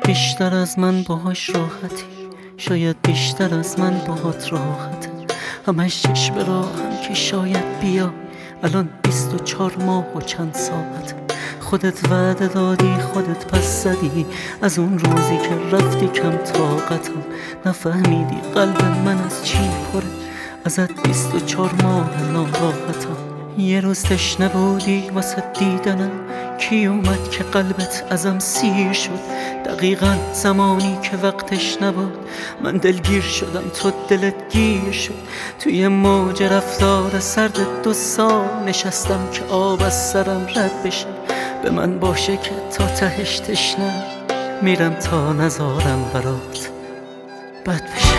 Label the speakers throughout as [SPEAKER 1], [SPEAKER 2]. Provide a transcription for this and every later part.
[SPEAKER 1] بیشتر از من باهاش راحتی، شاید بیشتر از من باهات راحته. همش چشم راهم که شاید بیا، الان 24 ماه و چند ساعته. خودت وعده دادی، خودت پس زدی، از اون روزی که رفتی کم طاقتم. نفهمیدی قلب من از چی پره، ازت 24 ماه ناراحتم. یه روز تشنه بودی واسه دیدنم، کی اومد که قلبت ازم سیر شد؟ دقیقا زمانی که وقتش نبود، من دلگیر شدم تو دلت گیر شد. توی موج رفتار سرد 2 سال نشستم که آب از سرم رد بشه. به من باشه که تا تهش تشنه میرم تا نذارم برات بد بشه.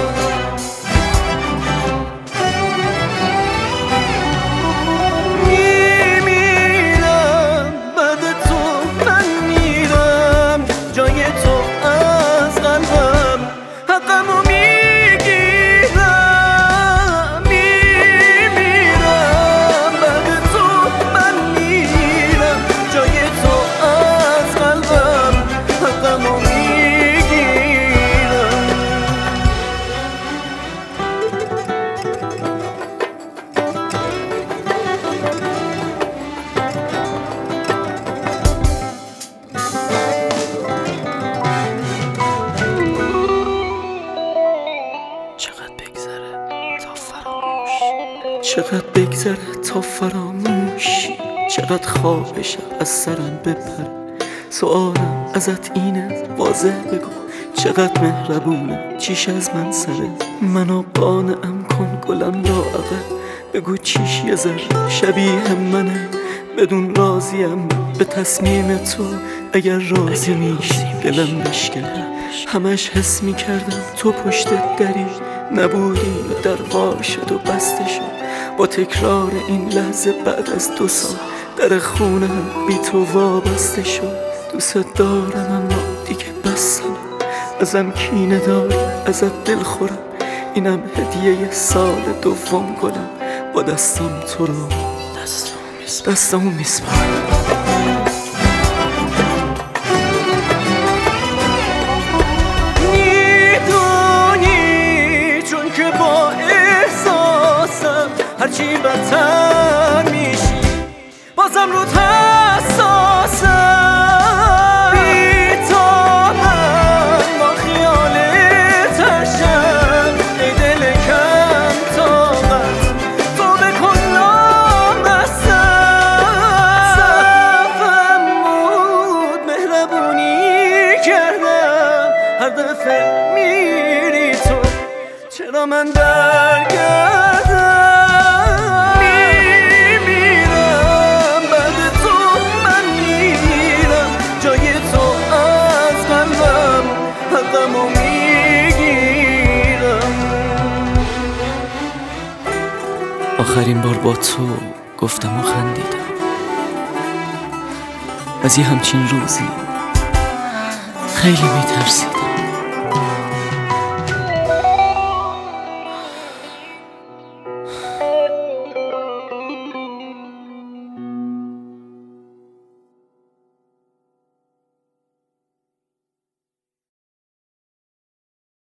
[SPEAKER 1] چقدر بگذره تا فراموشی، چقدر خواب شب از سرم بپره. سوالم ازت اینه واضح بگو، چقدر مهربونه چیش از من سره. منو قانعم کن گلم لاغه، بگو چیش یه ذره شبیه منه. بدون راضیم به تصمیم تو، اگر راضی میشی دلم بشکنه. همش حس میکردم تو پشت دری نبودی و در وا شد و بسته شد. با تکرار این لحظه بعد از 2 سال در خونه بی تو وابسته شد. دوست دارم اما دیگه بسم، ازم کینه داری ازت دل خورم. اینم هدیه سال 2 گلم، با دستم تو رو دستمو میسپارم.
[SPEAKER 2] هرچی بدتر میشی بازم رو حساسم. بی تو من با خیالت هشم، ای دل کم طاقت تو بکن نامستم. صفم بود مهربونی کردم، هر دفعه میری تو چرا من برگردم؟
[SPEAKER 1] آخرین بار با تو گفتم و خندیدم، از یه همچین روزی خیلی میترسیدم.